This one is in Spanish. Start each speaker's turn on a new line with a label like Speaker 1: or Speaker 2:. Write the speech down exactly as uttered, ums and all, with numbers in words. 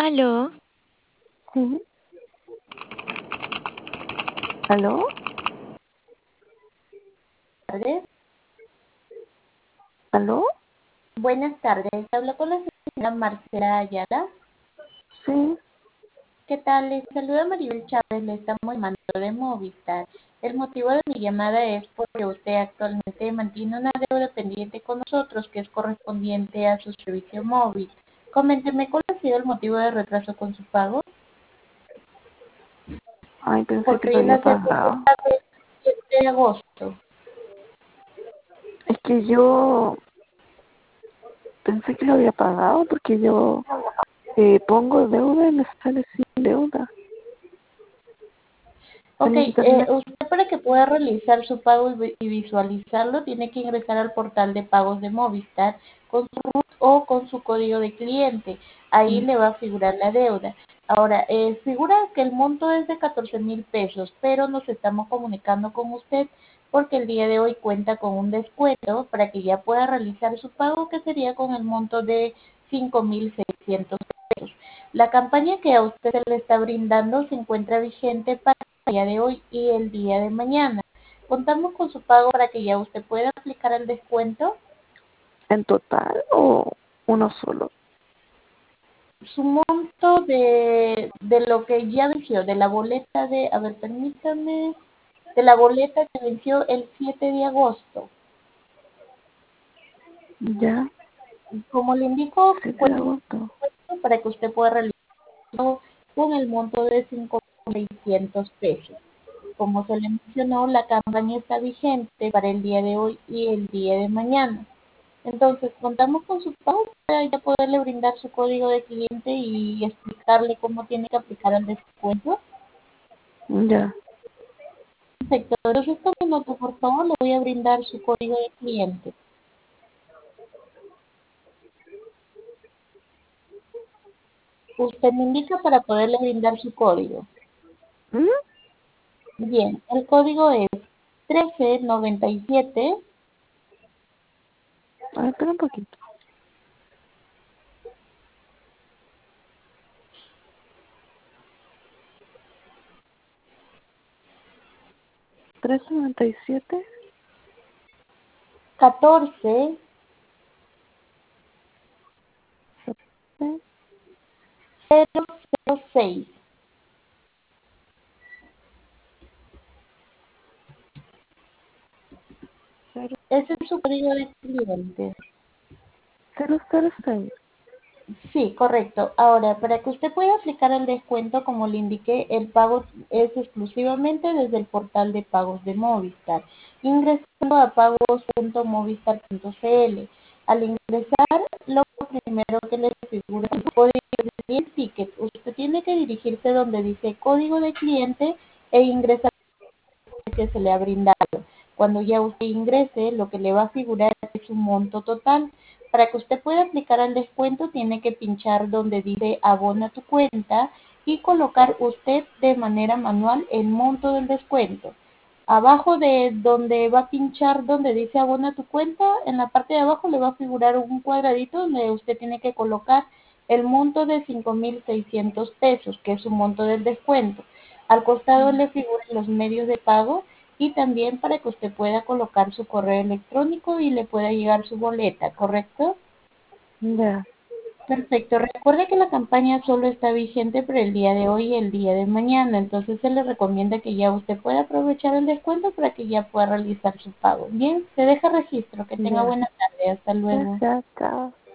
Speaker 1: Aló,
Speaker 2: Sí. ¿Aló?
Speaker 3: Tardes.
Speaker 2: ¿Aló?
Speaker 3: Buenas tardes. Hablo con la señora Marcela Ayala.
Speaker 2: Sí.
Speaker 3: ¿Qué tal? Les saluda Maribel Chávez. Le estamos llamando de Movistar. El motivo de mi llamada es porque usted actualmente mantiene una deuda pendiente con nosotros que es correspondiente a su servicio móvil. Coménteme cuál ha sido el motivo de retraso con su pago.
Speaker 2: Ay, pensé que
Speaker 3: Porque
Speaker 2: lo
Speaker 3: hoy
Speaker 2: había
Speaker 3: la fecha
Speaker 2: pagado.
Speaker 3: es siete de agosto.
Speaker 2: Es que yo pensé que lo había pagado porque yo eh, pongo deuda y me sale sin deuda
Speaker 3: Ok,
Speaker 2: en
Speaker 3: eh,
Speaker 2: internet.
Speaker 3: usted para que pueda realizar su pago y vi- y visualizarlo tiene que ingresar al portal de pagos de Movistar con su RUT o con su código de cliente. Ahí
Speaker 2: Mm.
Speaker 3: le va a figurar la deuda. Ahora, eh, figura que el monto es de catorce mil pesos, pero nos estamos comunicando con usted porque el día de hoy cuenta con un descuento para que ya pueda realizar su pago que sería con el monto de cinco mil seiscientos pesos. La campaña que a usted se le está brindando se encuentra vigente para el día de hoy y el día de mañana. Contamos con su pago para que ya usted pueda aplicar el descuento.
Speaker 2: ¿En total o uno solo?
Speaker 3: Su monto de, de lo que ya venció, de la boleta de, a ver, permítame, de la boleta que venció el siete de agosto.
Speaker 2: Ya,
Speaker 3: Como le indico,
Speaker 2: siete de
Speaker 3: cuenta
Speaker 2: agosto.
Speaker 3: para que usted pueda realizarlo con el monto de cinco mil seiscientos pesos. Como se le mencionó, la campaña está vigente para el día de hoy y el día de mañana. Entonces, contamos con su pago para ya poderle brindar su código de cliente y explicarle cómo tiene que aplicar el descuento.
Speaker 2: Ya,
Speaker 3: Perfecto. Entonces, tome nota, por favor, le voy a brindar su código de cliente. Usted me indica para poderle brindar su código.
Speaker 2: ¿Mm?
Speaker 3: Bien, el código es trece noventa y siete.
Speaker 2: A ver, espera un poquito. Trece noventa y siete.
Speaker 3: catorce
Speaker 2: ¿Sí?
Speaker 3: cero cero seis.
Speaker 2: Cero,
Speaker 3: Ese es su código de cliente.
Speaker 2: cero, cero, seis.
Speaker 3: Sí, correcto. Ahora, para que usted pueda aplicar el descuento, como le indiqué, el pago es exclusivamente desde el portal de pagos de Movistar, ingresando a pagos punto movistar punto cl. Al ingresar, lo primero que le figura es el código de ticket. Usted tiene que dirigirse donde dice código de cliente e ingresar que se le ha brindado. Cuando ya usted ingrese, lo que le va a figurar es un monto total. Para que usted pueda aplicar el descuento, tiene que pinchar donde dice abona tu cuenta y colocar usted de manera manual el monto del descuento. Abajo de donde va a pinchar donde dice abona tu cuenta, en la parte de abajo le va a figurar un cuadradito donde usted tiene que colocar el monto de cinco mil seiscientos pesos, que es su monto del descuento. Al costado le figuran los medios de pago y también para que usted pueda colocar su correo electrónico y le pueda llegar su boleta, ¿correcto?
Speaker 2: Ya,
Speaker 3: Perfecto. Recuerde que la campaña solo está vigente por el día de hoy y el día de mañana, entonces se le recomienda que ya usted pueda aprovechar el descuento para que ya pueda realizar su pago. Bien, se deja registro. Que tenga
Speaker 2: ya.
Speaker 3: buena tarde. Hasta luego.
Speaker 2: Gracias, chao.